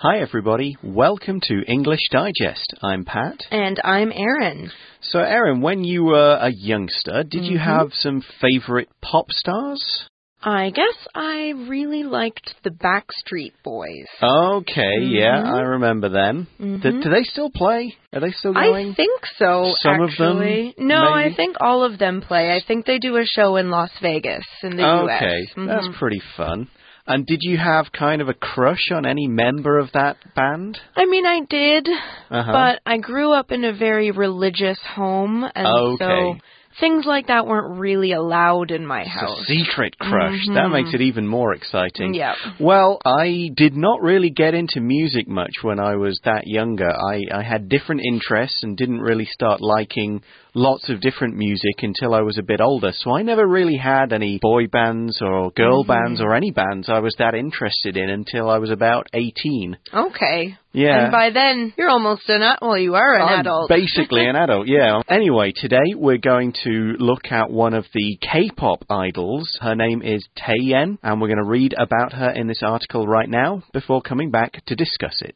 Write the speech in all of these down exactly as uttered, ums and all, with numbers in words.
Hi everybody, welcome to English Digest. I'm Pat. And I'm Erin. So Erin, when you were a youngster, did mm-hmm. you have some favourite pop stars? I guess I really liked the Backstreet Boys. Okay, mm-hmm. yeah, I remember them. Mm-hmm. Do, do they still play? Are they still going? I think so, Some actually. of them, No, maybe? I think all of them play. I think they do a show in Las Vegas, in the U S. Okay, mm-hmm. that's pretty fun. And did you have kind of a crush on any member of that band? I mean, I did, uh-huh. but I grew up in a very religious home, and okay. so things like that weren't really allowed in my It's house. a secret crush. Mm-hmm. That makes it even more exciting. Yeah. Well, I did not really get into music much when I was that younger. I, I had different interests and didn't really start liking lots of different music until I was a bit older. So I never really had any boy bands or girl mm-hmm. bands or any bands I was that interested in until I was about eighteen. Okay. Yeah. And by then, you're almost an adult. Well, you are an I'm adult. Basically an adult, yeah. Anyway, today we're going to look at one of the K-pop idols. Her name is Taeyeon, and we're going to read about her in this article right now before coming back to discuss it.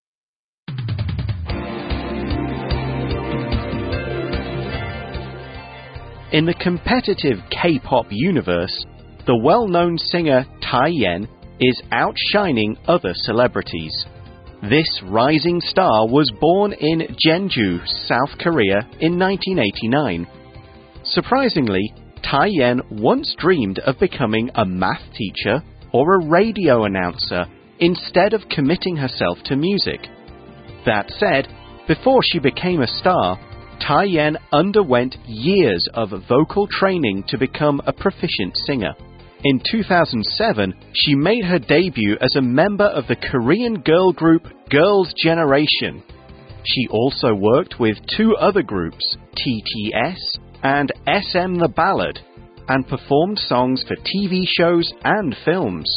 In the competitive K-pop universe, the well-known singer Taeyeon is outshining other celebrities. This rising star was born in Jeonju, South Korea in nineteen eighty-nine. Surprisingly, Taeyeon once dreamed of becoming a math teacher or a radio announcer instead of committing herself to music. That said, before she became a star, Taeyeon underwent years of vocal training to become a proficient singer. In two thousand seven, she made her debut as a member of the Korean girl group Girls' Generation. She also worked with two other groups, T T S and S M The Ballad, and performed songs for T V shows and films.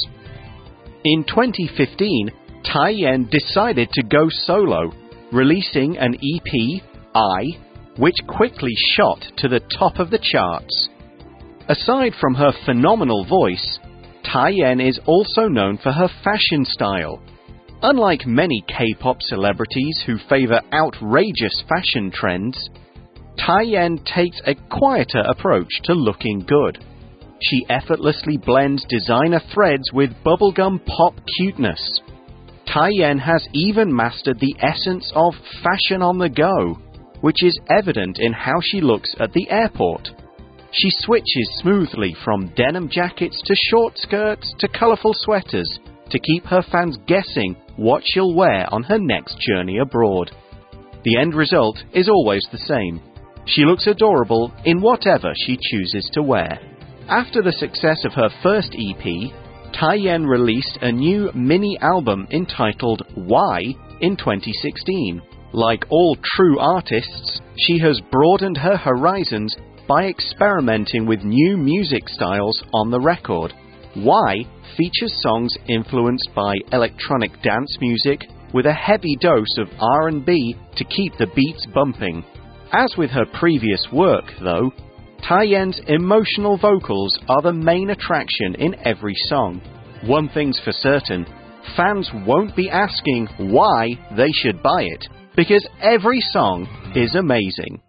In twenty fifteen, Taeyeon decided to go solo, releasing an E P, I, which quickly shot to the top of the charts. Aside from her phenomenal voice, Taeyeon is also known for her fashion style. Unlike many K-pop celebrities who favor outrageous fashion trends, Taeyeon takes a quieter approach to looking good. She effortlessly blends designer threads with bubblegum pop cuteness. Taeyeon has even mastered the essence of fashion on the go, which is evident in how she looks at the airport. She switches smoothly from denim jackets to short skirts to colourful sweaters to keep her fans guessing what she'll wear on her next journey abroad. The end result is always the same. She looks adorable in whatever she chooses to wear. After the success of her first E P, Taeyeon released a new mini album entitled Why in twenty sixteen. Like all true artists, she has broadened her horizons by experimenting with new music styles on the record. Why features songs influenced by electronic dance music with a heavy dose of R and B to keep the beats bumping. As with her previous work, though, Taeyeon's emotional vocals are the main attraction in every song. One thing's for certain, fans won't be asking why they should buy it, because every song is amazing.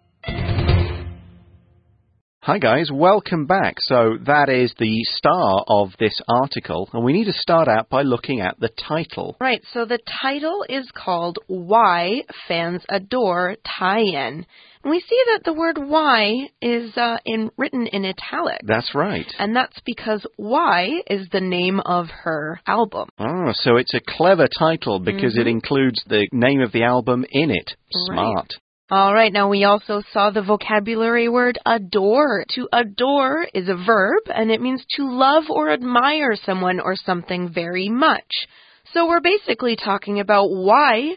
Hi guys, welcome back. So that is the star of this article, and we need to start out by looking at the title. Right, so the title is called Why Fans Adore Taeyeon. And we see that the word why is uh, in, written in italic. That's right. And that's because Why is the name of her album. Oh, so it's a clever title because mm-hmm. it includes the name of the album in it. Smart. Right. All right, now we also saw the vocabulary word adore. To adore is a verb, and it means to love or admire someone or something very much. So we're basically talking about why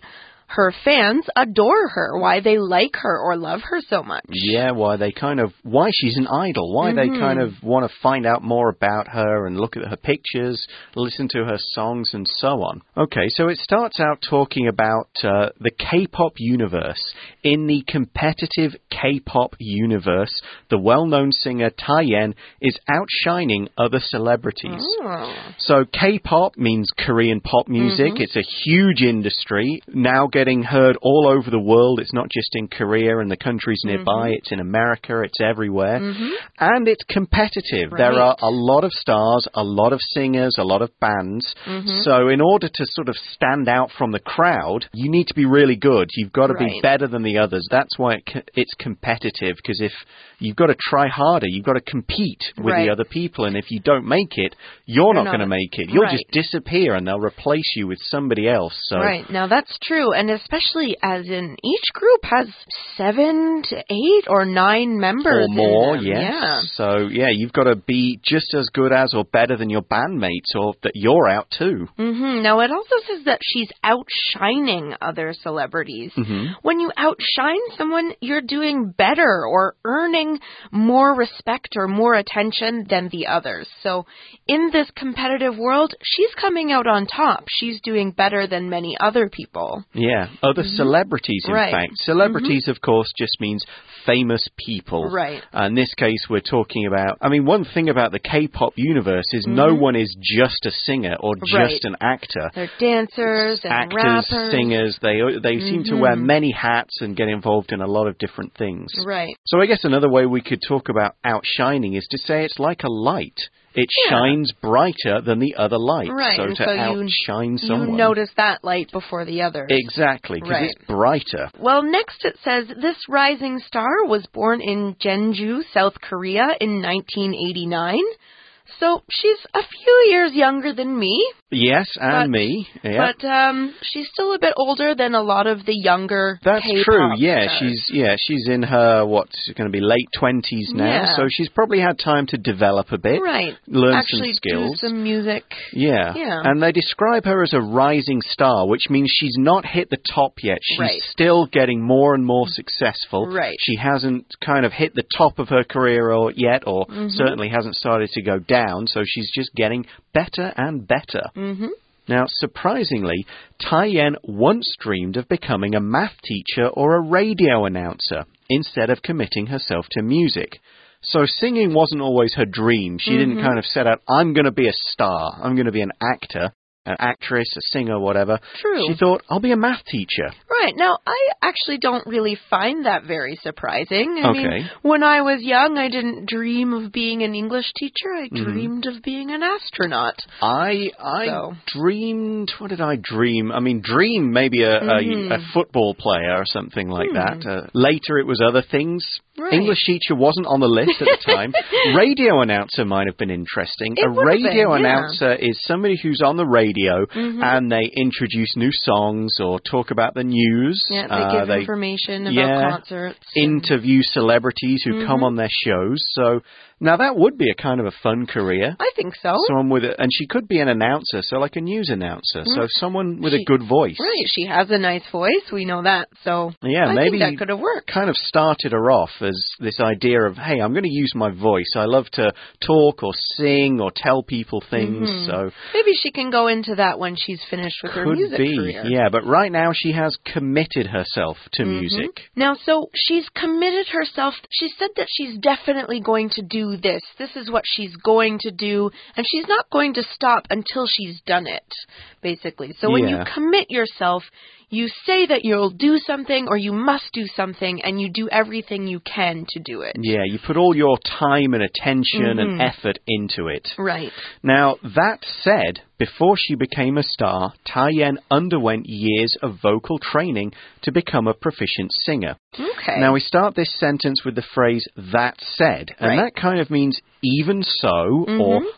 her fans adore her, why they like her or love her so much. Yeah, why they kind of, why she's an idol, why mm-hmm. they kind of want to find out more about her and look at her pictures, listen to her songs and so on. Okay, so it starts out talking about uh, the K-pop universe. In the competitive K-pop universe, the well-known singer Taeyeon is outshining other celebrities. Oh. So K-pop means Korean pop music. Mm-hmm. It's a huge industry, now getting heard all over the world. It's not just in Korea and the countries nearby. Mm-hmm. It's in America. It's everywhere. Mm-hmm. And it's competitive. Right. There are a lot of stars, a lot of singers, a lot of bands. Mm-hmm. So in order to sort of stand out from the crowd, you need to be really good. You've got to right. be better than the others. That's why it, it's competitive, because if you've got to try harder, you've got to compete with right. the other people. And if you don't make it, you're, you're not, not going to make it. You'll right. just disappear and they'll replace you with somebody else. So. Right. Now, that's true. And especially as in each group has seven to eight or nine members. Or more, in them. yes. Yeah. So, yeah, you've got to be just as good as or better than your bandmates, or that you're out too. Mm-hmm. Now, it also says that she's outshining other celebrities. Mm-hmm. When you outshine someone, you're doing better or earning more respect or more attention than the others. So in this competitive world, she's coming out on top. She's doing better than many other people. Yeah, other mm-hmm. celebrities, in right. fact. Celebrities, mm-hmm. of course, just means famous people. Right. Uh, in this case, we're talking about, I mean, one thing about the K-pop universe is mm-hmm. no one is just a singer or just right. an actor. They're dancers and Actors, rappers. singers, they they mm-hmm. seem to wear many hats and get involved in a lot of different things. Right. So I guess another way we could talk about outshining is to say it's like a light. It yeah. shines brighter than the other lights. Right. So to so outshine you, someone. You notice that light before the others. Exactly, because right. it's brighter. Well, next it says, this rising star was born in Jeonju, South Korea in nineteen eighty-nine. So she's a few years younger than me. Yes, and but, me. Yeah. But um, she's still a bit older than a lot of the younger That's K-pop true. Yeah, stars. she's yeah she's in her what's going to be late twenties now. Yeah. So she's probably had time to develop a bit, right? Learn Actually some skills, do some music. Yeah. yeah. And they describe her as a rising star, which means she's not hit the top yet. She's right. still getting more and more successful. Right. She hasn't kind of hit the top of her career or yet, or mm-hmm. certainly hasn't started to go down. So she's just getting better and better. Mm-hmm. Now, surprisingly, Taeyeon once dreamed of becoming a math teacher or a radio announcer instead of committing herself to music. So singing wasn't always her dream. She mm-hmm. didn't kind of set out, I'm going to be a star, I'm going to be an actor. An actress, a singer, whatever. True. She thought, I'll be a math teacher. Right. Now, I actually don't really find that very surprising. I okay. mean, when I was young, I didn't dream of being an English teacher. I dreamed mm-hmm. of being an astronaut. I I so. dreamed, what did I dream? I mean, dream maybe a, mm-hmm. a, a football player or something like mm. that. Uh, later it was other things. Right. English teacher wasn't on the list at the time. Radio announcer might have been interesting. It a radio been, yeah. announcer is somebody who's on the radio mm-hmm. and they introduce new songs or talk about the news. Yeah, they uh, give they, information about yeah, concerts. Interview celebrities who mm-hmm. come on their shows. So now that would be a kind of a fun career. I think so. Someone with a, and she could be an announcer, so like a news announcer. Mm-hmm. So someone with she, a good voice. Right, she has a nice voice. We know that. So yeah, I maybe think that could have worked. Kind of started her off as this idea of, hey, I'm going to use my voice. I love to talk or sing or tell people things. Mm-hmm. So maybe she can go into that when she's finished with could her music be. career. Yeah, but right now she has committed herself to mm-hmm. music. Now, so she's committed herself. She said that she's definitely going to do this. This is what she's going to do, and she's not going to stop until she's done it, basically. So when yeah. you commit yourself, you say that you'll do something or you must do something, and you do everything you can to do it. Yeah, you put all your time and attention mm-hmm. and effort into it. Right. Now, that said, before she became a star, Taeyeon underwent years of vocal training to become a proficient singer. Okay. Now, we start this sentence with the phrase, that said, and right. that kind of means even so, mm-hmm. or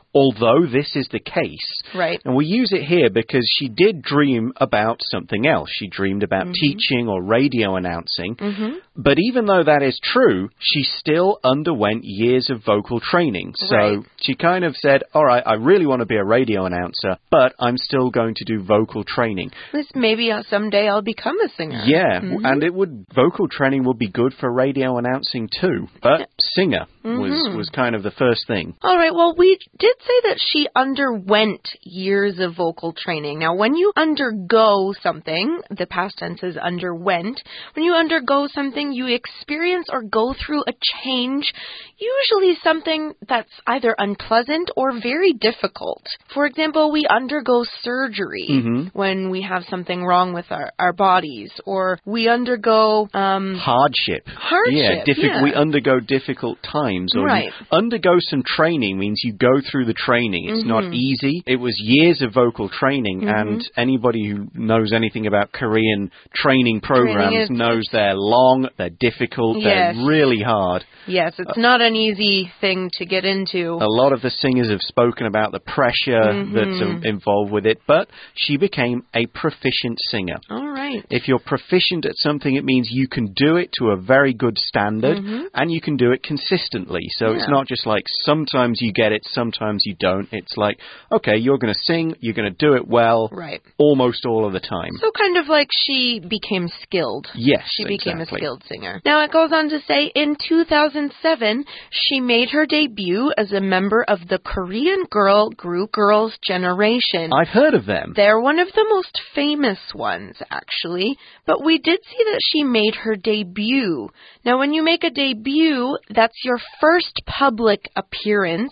although this is the case. Right. And we use it here because she did dream about something else. She dreamed about mm-hmm. teaching or radio announcing. Mm-hmm. But even though that is true, she still underwent years of vocal training. So right. she kind of said, all right, I really want to be a radio announcer, but I'm still going to do vocal training. Maybe someday I'll become a singer. Yeah, mm-hmm. and it would vocal training would be good for radio announcing too. But singer mm-hmm. was, was kind of the first thing. All right, well, we did say that she underwent years of vocal training. Now, when you undergo something, the past tense is underwent, when you undergo something, you experience or go through a change, usually something that's either unpleasant or very difficult. For example, we undergo surgery mm-hmm. when we have something wrong with our, our bodies, or we undergo... Um, hardship. Hardship, yeah, diffi- yeah. We undergo difficult times. Or right. you undergo some training means you go through the training. It's mm-hmm. not easy. It was years of vocal training, mm-hmm. and anybody who knows anything about Korean training programs training is, knows they're long, they're difficult, yes. they're really hard. Yes, it's uh, not an easy thing to get into. A lot of the singers have spoken about the pressure mm-hmm. that's um, involved with it, but she became a proficient singer. All right. If you're proficient at something, it means you can do it to a very good standard, mm-hmm. and you can do it consistently. So yeah. it's not just like sometimes you get it, sometimes you don't. It's like, okay, you're going to sing, you're going to do it well, right. almost all of the time. So kind of like she became skilled. Yes, She became exactly. a skilled singer. Now it goes on to say, in two thousand seven, she made her debut as a member of the Korean girl group Girls' Generation. I've heard of them. They're one of the most famous ones, actually. But we did see that she made her debut. Now, when you make a debut, that's your first public appearance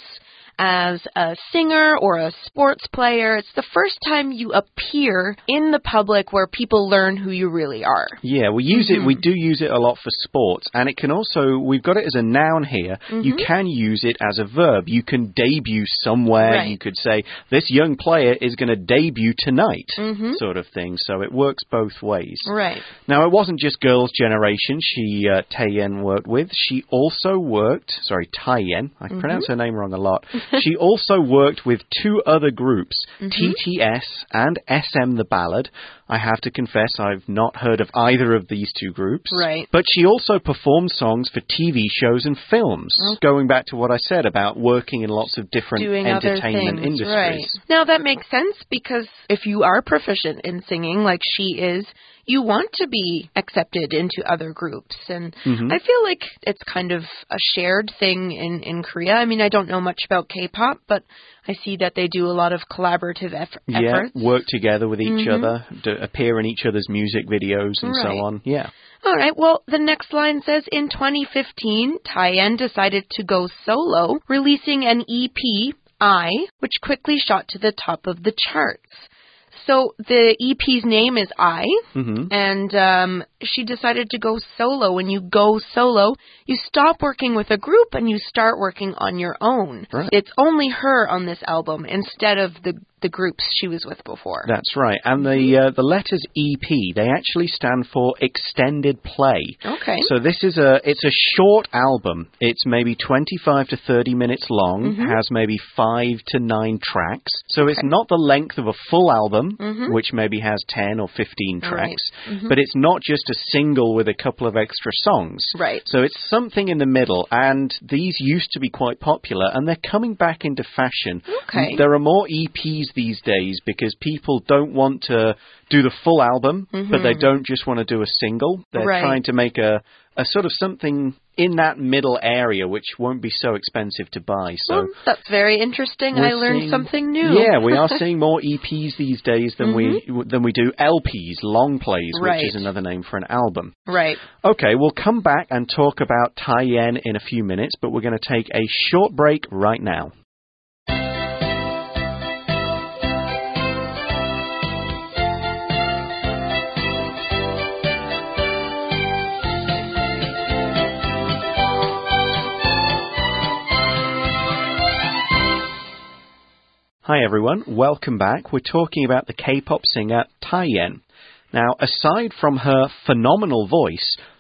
as a singer or a sports player. It's the first time you appear in the public where people learn who you really are. Yeah, we use mm-hmm. it, we do use it a lot for sports, and it can also, we've got it as a noun here, mm-hmm. you can use it as a verb. You can debut somewhere, right. you could say, this young player is going to debut tonight, mm-hmm. sort of thing, so it works both ways. Right. Now, it wasn't just Girls' Generation she, uh, Taeyeon worked with, she also worked, sorry, Taeyeon, I mm-hmm. pronounce her name wrong a lot, she also worked with two other groups, mm-hmm. T T S and S M The Ballad. I have to confess I've not heard of either of these two groups. Right. But she also performed songs for T V shows and films, okay. going back to what I said about working in lots of different Doing entertainment things, industries. Right. Now that makes sense because if you are proficient in singing like she is, you want to be accepted into other groups. And mm-hmm. I feel like it's kind of a shared thing in, in Korea. I mean, I don't know much about K-pop, but I see that they do a lot of collaborative eff- yeah, efforts. Yeah, work together with each mm-hmm. other, to appear in each other's music videos and right. so on. Yeah. All right, well, the next line says, in twenty fifteen, Taeyeon decided to go solo, releasing an E P, I, which quickly shot to the top of the charts. So the E P's name is I, mm-hmm. and um, she decided to go solo. When you go solo, you stop working with a group and you start working on your own. Right. It's only her on this album instead of the the groups she was with before. That's right. And the uh, the letters E P, they actually stand for extended play. Okay. So this is a it's a short album. It's maybe twenty-five to thirty minutes long, mm-hmm. has maybe five to nine tracks. So it's okay. not the length of a full album, mm-hmm. which maybe has ten or fifteen tracks, right. mm-hmm. but it's not just a single with a couple of extra songs. Right. So it's something in the middle, and these used to be quite popular, and they're coming back into fashion. Okay. There are more E Ps these days because people don't want to do the full album, mm-hmm. but they don't just want to do a single. They're right. trying to make a, a sort of something in that middle area which won't be so expensive to buy. So well, that's very interesting. I learned seeing, something new. Yeah, we are seeing more E Ps these days than mm-hmm. we than we do L Ps, long plays, right. which is another name for an album. Right. Okay, we'll come back and talk about Taeyeon in a few minutes, but we're going to take a short break right now. Hi everyone, welcome back. We're talking about the K-pop singer Taeyeon. Now, aside from her phenomenal voice,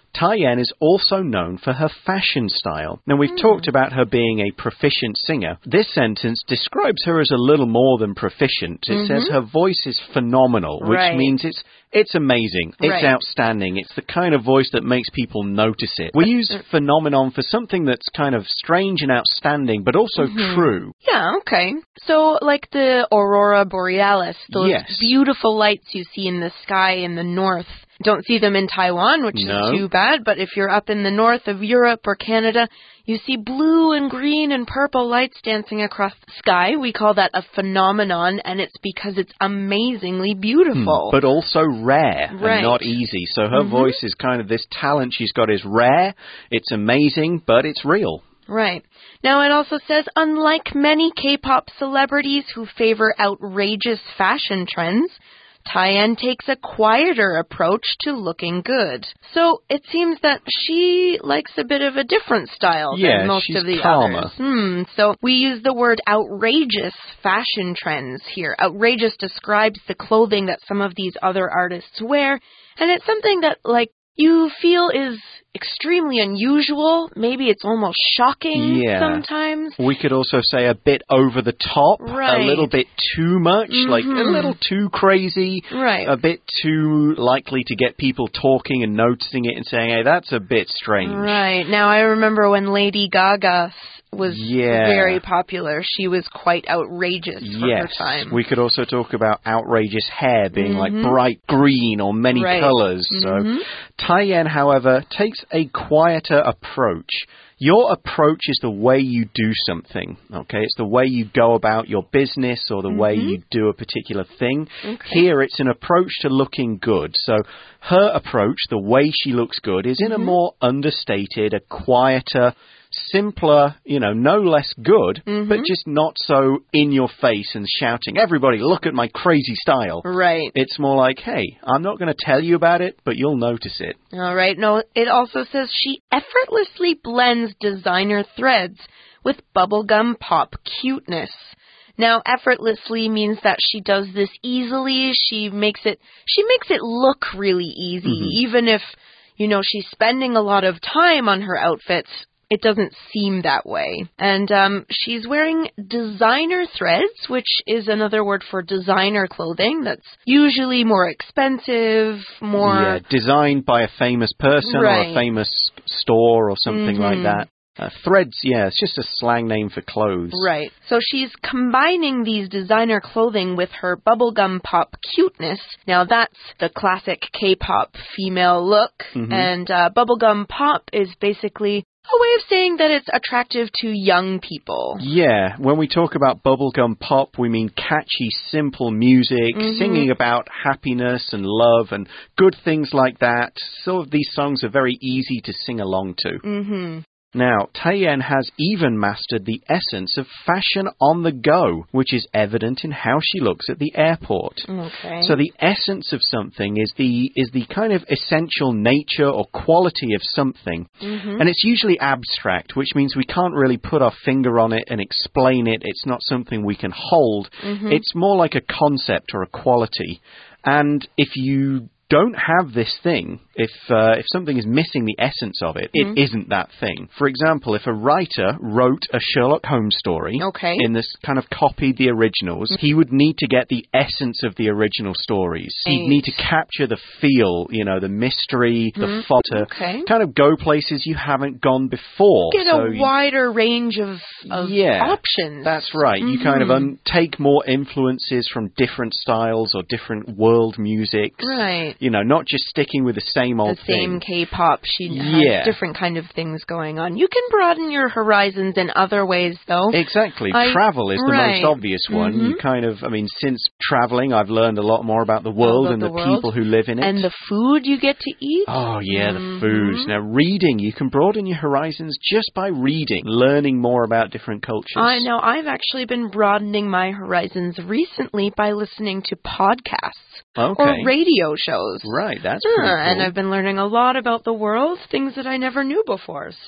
Taiyan is also known for her fashion style. Now, we've mm. talked about her being a proficient singer. This sentence describes her as a little more than proficient. It mm-hmm. says her voice is phenomenal, which right. means it's it's amazing. It's right. outstanding. It's the kind of voice that makes people notice it. We use phenomenon for something that's kind of strange and outstanding, but also mm-hmm. true. Yeah, okay. So, like the Aurora Borealis, those yes. beautiful lights you see in the sky in the north. Don't see them in Taiwan, which no. is too bad, but if you're up in the north of Europe or Canada, you see blue and green and purple lights dancing across the sky. We call that a phenomenon, and it's because it's amazingly beautiful. Hmm, but also rare right. and not easy. So her mm-hmm. voice is kind of this talent she's got is rare, it's amazing, but it's real. Right. Now, it also says, unlike many K-pop celebrities who favor outrageous fashion trends, Taiyan takes a quieter approach to looking good. So it seems that she likes a bit of a different style yeah, than most she's of the calmer. others. Hmm. So we use the word outrageous fashion trends here. Outrageous describes the clothing that some of these other artists wear, and it's something that, like, you feel is extremely unusual. Maybe it's almost shocking yeah. sometimes. We could also say a bit over the top, right. a little bit too much, mm-hmm. like a little too crazy, right. a bit too likely to get people talking and noticing it and saying, hey, that's a bit strange. Right. Now, I remember when Lady Gaga was yeah. very popular. She was quite outrageous for yes. her time. We could also talk about outrageous hair being mm-hmm. like bright green or many right. colors. Mm-hmm. So Taiyan, however, takes a quieter approach. Your approach is the way you do something, okay? It's the way you go about your business or the mm-hmm. way you do a particular thing. Okay. Here, it's an approach to looking good. So her approach, the way she looks good, is in mm-hmm. a more understated, a quieter, simpler, you know, no less good, mm-hmm. but just not so in your face and shouting, everybody, look at my crazy style. Right. It's more like, hey, I'm not going to tell you about it, but you'll notice it. All right. No, it also says she effortlessly blends designer threads with bubblegum pop cuteness. Now, effortlessly means that she does this easily. She makes it, she makes it look really easy, mm-hmm. even if, you know, she's spending a lot of time on her outfits. It doesn't seem that way. And um, she's wearing designer threads, which is another word for designer clothing that's usually more expensive, more... Yeah, designed by a famous person right. or a famous store or something mm-hmm. like that. Uh, threads, yeah, it's just a slang name for clothes. Right. So she's combining these designer clothing with her bubblegum pop cuteness. Now, that's the classic K-pop female look. Mm-hmm. And uh, bubblegum pop is basically a way of saying that it's attractive to young people. Yeah, when we talk about bubblegum pop, we mean catchy, simple music, mm-hmm. singing about happiness and love and good things like that. Some of these songs are very easy to sing along to. Mm-hmm. Now, Taiyan has even mastered the essence of fashion on the go, which is evident in how she looks at the airport. Okay. So the essence of something is the is the kind of essential nature or quality of something. Mm-hmm. And it's usually abstract, which means we can't really put our finger on it and explain it. It's not something we can hold. Mm-hmm. It's more like a concept or a quality. And if you don't have this thing, if uh, if something is missing the essence of it, mm-hmm. it isn't that thing. For example, if a writer wrote a Sherlock Holmes story okay. in this kind of copied the originals, mm-hmm. he would need to get the essence of the original stories. Right. He'd need to capture the feel, you know, the mystery, mm-hmm. the fodder, okay. kind of go places you haven't gone before. Get so a wider range of, of yeah, options. That's right. Mm-hmm. You kind of un- take more influences from different styles or different world musics. Right. You know, not just sticking with the same old the same thing. K-pop. She has yeah. different kind of things going on. You can broaden your horizons in other ways, though. Exactly. I, Travel is the right. most obvious one. Mm-hmm. You kind of, I mean, since traveling, I've learned a lot more about the world about and the, the world. people who live in it. And the food you get to eat. Oh, yeah, mm-hmm. the food. Now, reading, you can broaden your horizons just by reading, learning more about different cultures. I know. I've actually been broadening my horizons recently by listening to podcasts. Okay. Or radio shows. Right, that's yeah, pretty cool. And I've been learning a lot about the world, things that I never knew before, so...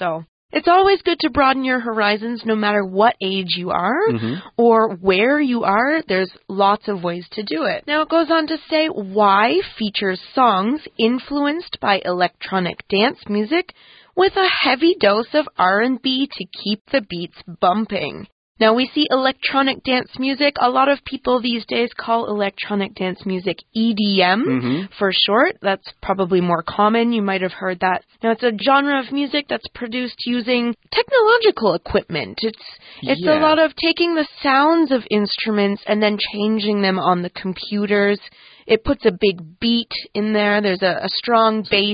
It's always good to broaden your horizons no matter what age you are mm-hmm. or where you are. There's lots of ways to do it. Now it goes on to say Y features songs influenced by electronic dance music with a heavy dose of R and B to keep the beats bumping. Now, we see electronic dance music. A lot of people these days call electronic dance music E D M mm-hmm. for short. That's probably more common. You might have heard that. Now, it's a genre of music that's produced using technological equipment. It's it's yeah. a lot of taking the sounds of instruments and then changing them on the computers. It puts a big beat in there. There's a, a strong bass.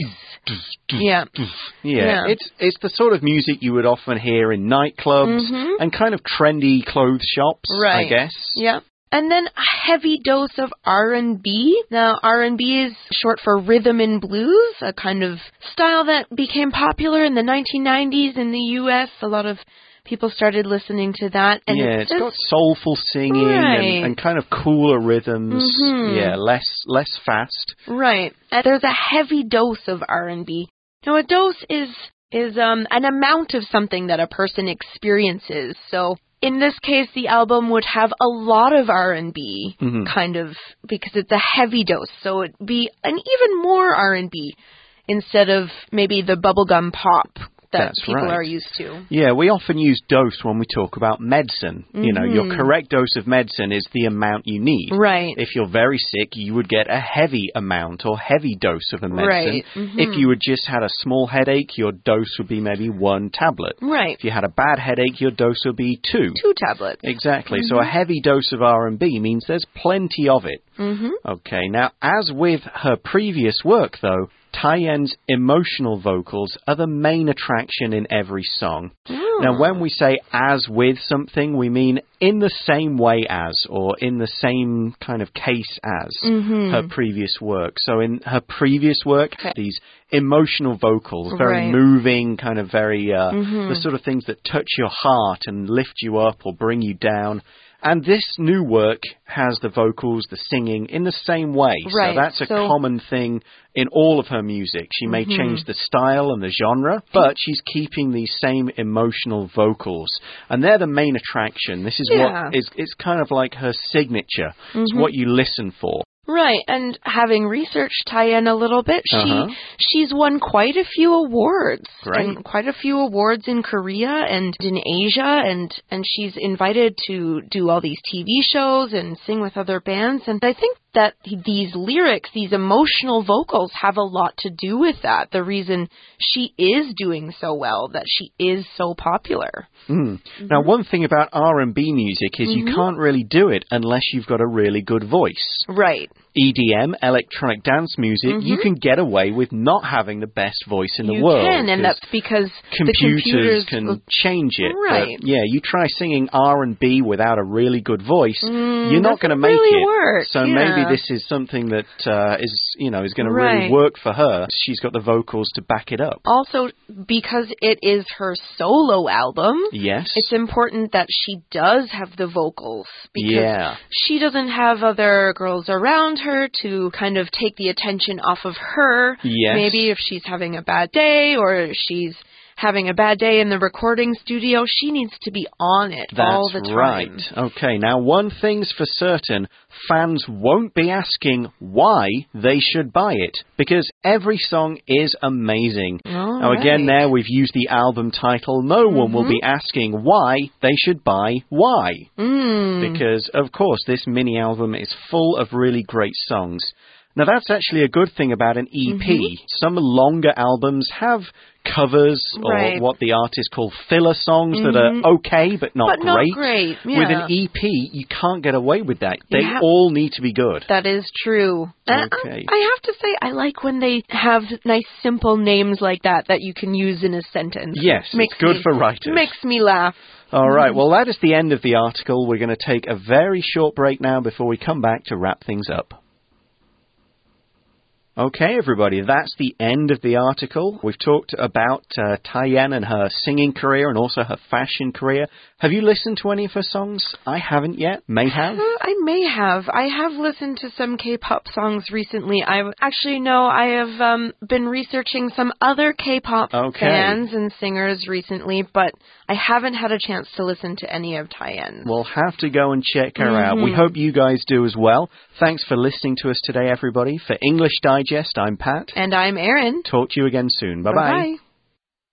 Yeah. yeah. Yeah. It's it's the sort of music you would often hear in nightclubs mm-hmm. and kind of trendy clothes shops, right. I guess. Yeah. And then a heavy dose of R and B. Now, R and B is short for rhythm and blues, a kind of style that became popular in the nineteen nineties in the U S. A lot of people started listening to that. And yeah, it's, it's got soulful singing right. and, and kind of cooler rhythms. Mm-hmm. Yeah, less less fast. Right. And there's a heavy dose of R and B. Now, a dose is is um, an amount of something that a person experiences. So in this case, the album would have a lot of R and B, mm-hmm. kind of, because it's a heavy dose. So it'd be an even more R and B instead of maybe the bubblegum pop that That's people right. are used to. Yeah, we often use dose when we talk about medicine. Mm-hmm. You know, your correct dose of medicine is the amount you need. Right. If you're very sick, you would get a heavy amount or heavy dose of a medicine. Right. Mm-hmm. If you had just had a small headache, your dose would be maybe one tablet. Right. If you had a bad headache, your dose would be two. Two tablets. Exactly. Mm-hmm. So a heavy dose of R and B means there's plenty of it. Mm-hmm. Okay, now as with her previous work, though, Taeyeon's emotional vocals are the main attraction in every song. Oh. Now, when we say as with something, we mean in the same way as, or in the same kind of case as mm-hmm. her previous work. So in her previous work, okay. these emotional vocals, very right. moving, kind of very, uh, mm-hmm. the sort of things that touch your heart and lift you up or bring you down. And this new work has the vocals, the singing, in the same way. Right. So that's a so, common thing in all of her music. She may mm-hmm. change the style and the genre, but she's keeping these same emotional vocals. And they're the main attraction. This is yeah. what is it's kind of like her signature. Mm-hmm. It's what you listen for. Right, and having researched Taeyeon a little bit, uh-huh. she she's won quite a few awards. Great. And quite a few awards in Korea and in Asia, and, and she's invited to do all these T V shows and sing with other bands. And I think that these lyrics, these emotional vocals, have a lot to do with that. The reason she is doing so well, that she is so popular. Mm. Mm-hmm. Now, one thing about R and B music is mm-hmm. you can't really do it unless you've got a really good voice. Right. E D M, electronic dance music, mm-hmm. you can get away with not having the best voice in the you world. You can, and that's because computers, the computers can will... change it. Right. But yeah, you try singing R and B without a really good voice, mm, you're not going to make really it. Work. So yeah. maybe this is something that uh, is, you know, is going to right. really work for her. She's got the vocals to back it up. Also, because it is her solo album, yes, it's important that she does have the vocals, because yeah. she doesn't have other girls around her to kind of take the attention off of her. Yes. Maybe if she's having a bad day or she's having a bad day in the recording studio, she needs to be on it That's all the time. Right. Okay, now one thing's for certain, fans won't be asking why they should buy it, because every song is amazing. All now again, right. there we've used the album title. No mm-hmm. one will be asking why they should buy why. Mm. Because, of course, this mini album is full of really great songs. Now, that's actually a good thing about an E P. Mm-hmm. Some longer albums have covers right. or what the artists call filler songs mm-hmm. that are okay but not but great. Not great. Yeah. With an E P, you can't get away with that. They yeah. all need to be good. That is true. And okay. I, I have to say, I like when they have nice, simple names like that that you can use in a sentence. Yes, makes it's good me, for writers. Makes me laugh. All right, well, that is the end of the article. We're going to take a very short break now before we come back to wrap things up. Okay, everybody, that's the end of the article. We've talked about uh, Taiyan and her singing career and also her fashion career. Have you listened to any of her songs? I haven't yet. May have? Uh, I may have. I have listened to some K-pop songs recently. I actually know I have um, been researching some other K-pop okay. fans and singers recently, but I haven't had a chance to listen to any of Taiyan's. We'll have to go and check her mm-hmm. out. We hope you guys do as well. Thanks for listening to us today, everybody. For English Digest, I'm Pat. And I'm Erin. Talk to you again soon. Bye-bye. Bye-bye.